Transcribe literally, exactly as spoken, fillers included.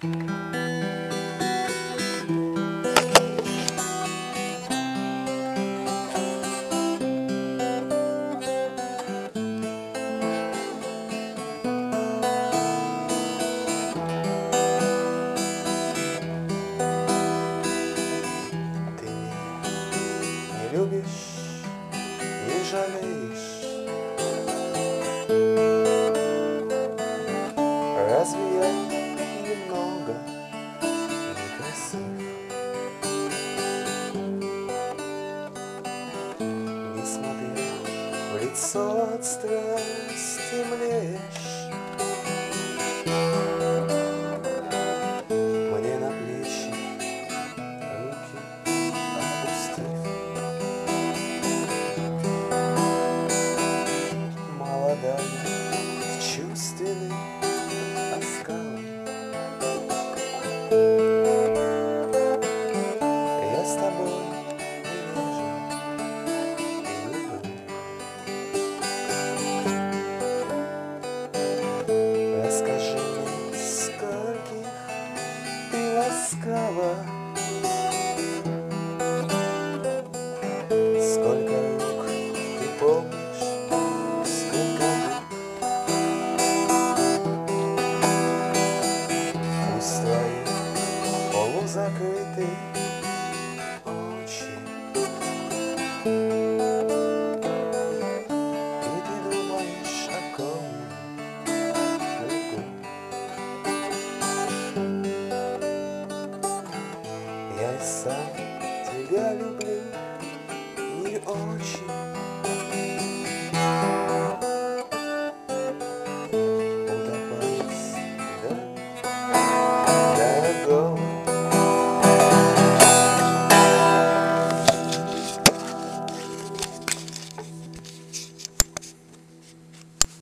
Любишь, не жалеешь. Разве я немного некрасив? Несмотря в лицо от страсти млеешь, мне на плечи руки опустив. Молодая, с чувственным оскалом